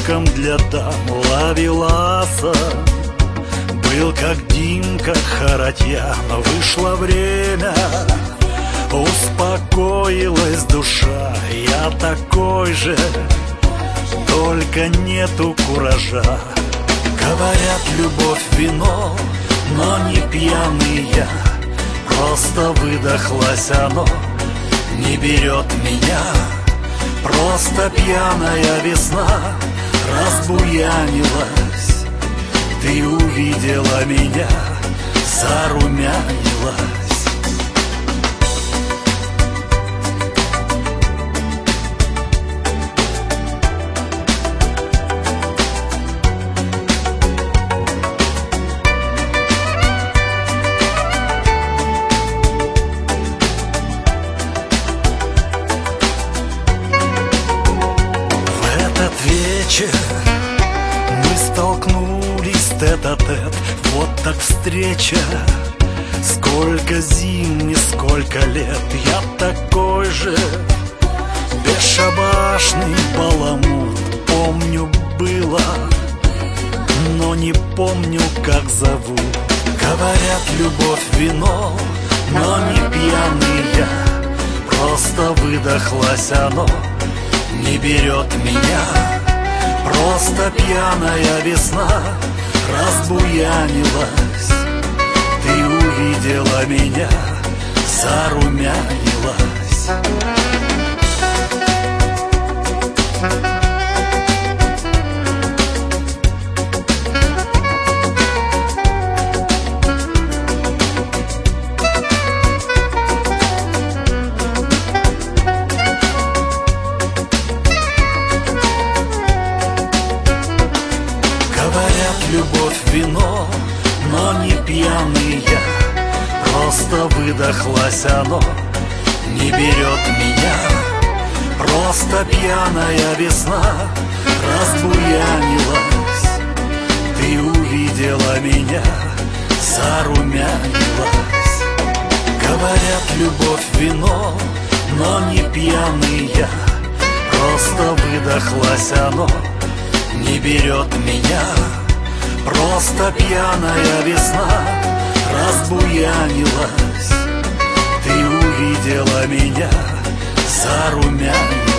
слишком для дам ловеласа. Был как Димка Харатьян, вышло время, успокоилась душа. Я такой же, только нету куража. Говорят, любовь вино, но не пьяный я. Просто выдохлось оно, не берет меня. Просто пьяная весна разбуянилась. Ты увидела меня, зарумянилась. Вечер мы столкнулись тет-а-тет. Вот так встреча. Сколько зим и сколько лет. Я такой же бесшабашный баламут. Помню было, но не помню, как зовут. Говорят, любовь вино, но не пьяный я. Просто выдохлось оно, не берет меня. Просто пьяная весна разбуянилась. Ты увидела меня, зарумянилась. Любовь вино, но не пьяный я. Просто выдохлось оно, не берет меня. Просто пьяная весна разбуянилась. Ты увидела меня, зарумянилась. Говорят, любовь вино, но не пьяный я. Просто выдохлось оно, не берет меня. Просто пьяная весна разбуянилась. Ты увидела меня, зарумянилась.